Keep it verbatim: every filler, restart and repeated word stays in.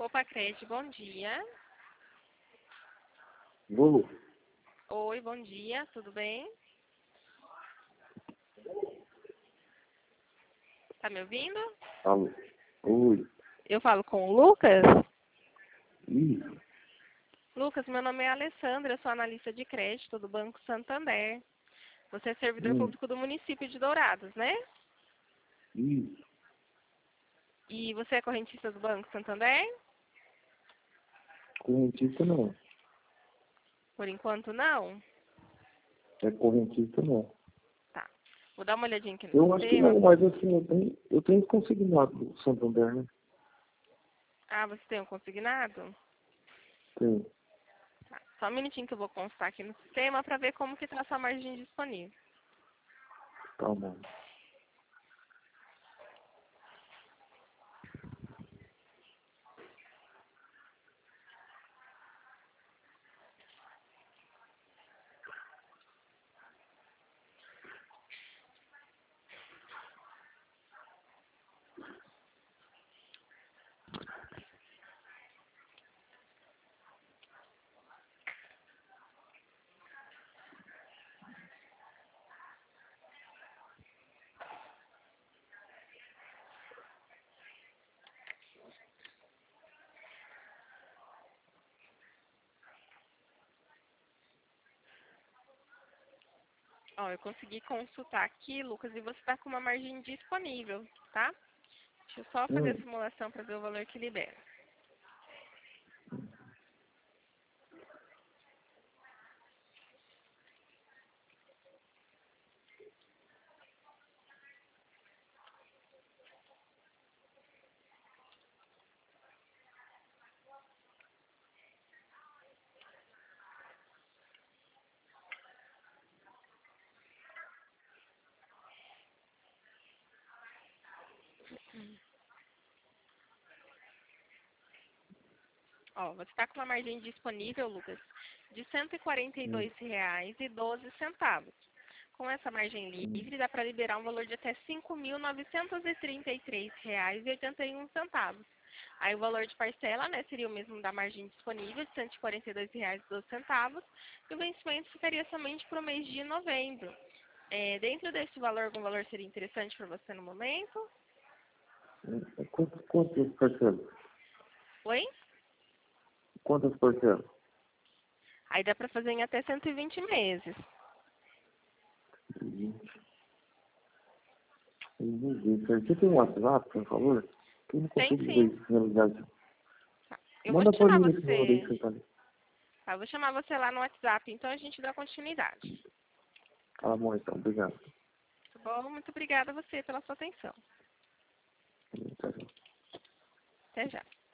Opa, Cred, bom dia. Bolo? Oi, bom dia, tudo bem? Tá me ouvindo? Alô? Oi. Eu falo com o Lucas? Isso. Lucas, meu nome é Alessandra, eu sou analista de crédito do Banco Santander. Você é servidor Hum. público do município de Dourados, né? Isso. E você é correntista do Banco Santander? Correntista não. Por enquanto, não? É correntista não. Tá. Vou dar uma olhadinha aqui no Eu acho que sistema. não, mas assim, eu tenho, eu tenho consignado do Santander, né? Ah, você tem um consignado? Tem. Tá. Só um minutinho que eu vou constar aqui no sistema para ver como que está a sua margem disponível. Tá bom. Ó, eu consegui consultar aqui, Lucas, e você está com uma margem disponível, tá? Deixa eu só fazer a Hum. simulação para ver o valor que libera. Ó, você está com uma margem disponível, Lucas, de cento e quarenta e Hum. dois reais e doze centavos. Com essa margem Hum. livre, dá para liberar um valor de até cinco mil novecentos e trinta e três reais e oitenta e um centavos. Aí o valor de parcela, né, seria o mesmo da margem disponível, de cento e quarenta e dois reais e doze centavos, e o vencimento ficaria somente para o mês de novembro. É, dentro desse valor, algum valor seria interessante para você no momento? Hum. Quantas, quantas parcelas? Oi? Quantas parcelas? Aí dá para fazer em até cento e vinte meses. vinte. Eu vou ver, cara. Você tem um WhatsApp, por favor? Que eu não Tem consigo ver sim. isso realidade. Tá. Eu vou Manda pra chamar mim esse valor aí que você. você tá ali. Tá, eu vou chamar você lá no WhatsApp, então a gente dá continuidade. Tá bom, então. Obrigado. Tá bom? Muito obrigada a você pela sua atenção. Hum, tá bom. Até já.